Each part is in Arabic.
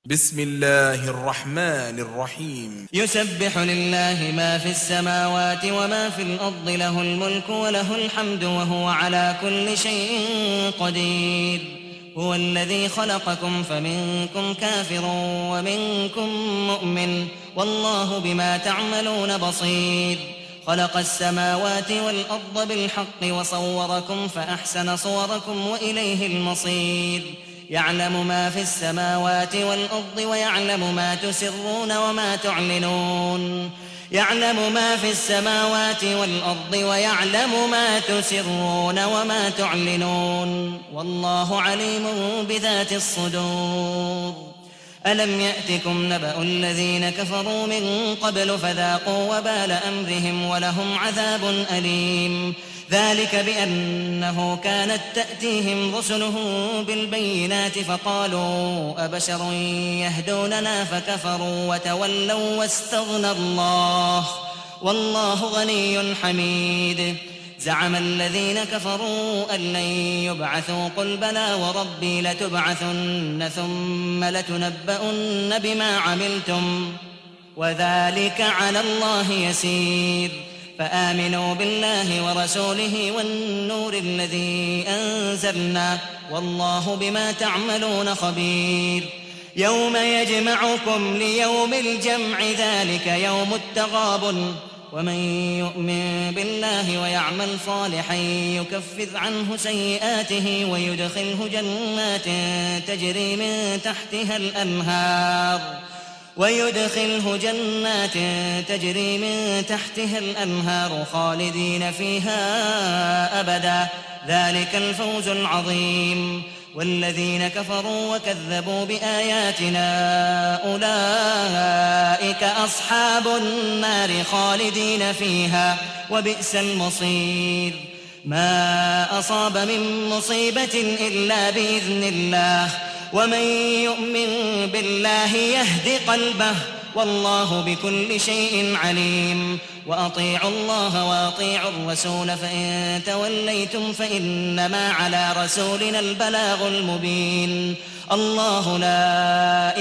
بسم الله الرحمن الرحيم. يسبح لله ما في السماوات وما في الأرض، له الملك وله الحمد وهو على كل شيء قدير. هو الذي خلقكم فمنكم كافر ومنكم مؤمن، والله بما تعملون بصير. خلق السماوات والأرض بالحق وصوركم فأحسن صوركم وإليه المصير. يعلم ما في السماوات والأرض ويعلم ما تسرون وما تعلنون. يعلم ما في السماوات والأرض ويعلم ما تسرون وما تعلنون، والله عليم بذات الصدور. ألم يأتكم نبأ الذين كفروا من قبل فذاقوا وبال أمرهم ولهم عذاب أليم. ذلك بأنه كانت تأتيهم رسلهم بالبينات فقالوا أبشر يهدوننا فكفروا وتولوا واستغنى الله، والله غني حميد. زعم الذين كفروا أن لن يبعثوا، قل بلى وربي لتبعثن ثم لتنبؤن بما عملتم وذلك على الله يسير. فآمنوا بالله ورسوله والنور الذي أنزلنا، والله بما تعملون خبير. يوم يجمعكم ليوم الجمع، ذلك يوم التغابن. ومن يؤمن بالله ويعمل صالحا يكفر عنه سيئاته ويدخله جنات تجري من تحتها الأنهار خالدين فيها أبدا، ذلك الفوز العظيم. والذين كفروا وكذبوا بآياتنا أولئك أصحاب النار خالدين فيها، وبئس المصير. ما أصاب من مصيبة إلا بإذن الله، ومن يؤمن بالله يهد قلبه، والله بكل شيء عليم. وأطيعوا الله وأطيعوا الرسول، فإن توليتم فإنما على رسولنا البلاغ المبين. الله لا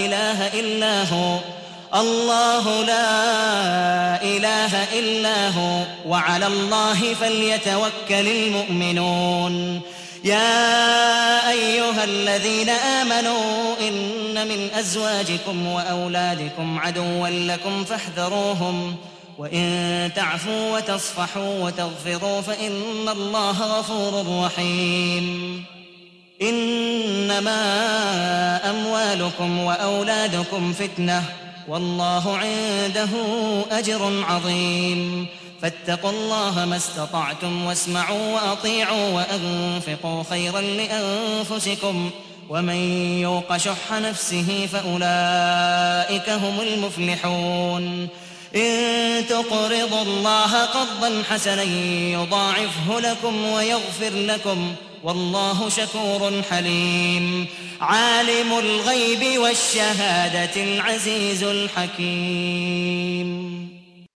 إله إلا هو، وعلى الله فليتوكل المؤمنون. يا أيها الذين آمنوا إن من أزواجكم وأولادكم عدوا لكم فاحذروهم، وإن تعفوا وتصفحوا وتغفروا فإن الله غفور رحيم. إنما أموالكم وأولادكم فتنة، والله عنده أجر عظيم. فاتقوا الله ما استطعتم، واسمعوا وأطيعوا وأنفقوا خيرا لأنفسكم، ومن يوق شح نفسه فأولئك هم المفلحون. إن تقرضوا الله قرضا حسنا يضاعفه لكم ويغفر لكم، والله شكور حليم. عالم الغيب والشهادة العزيز الحكيم.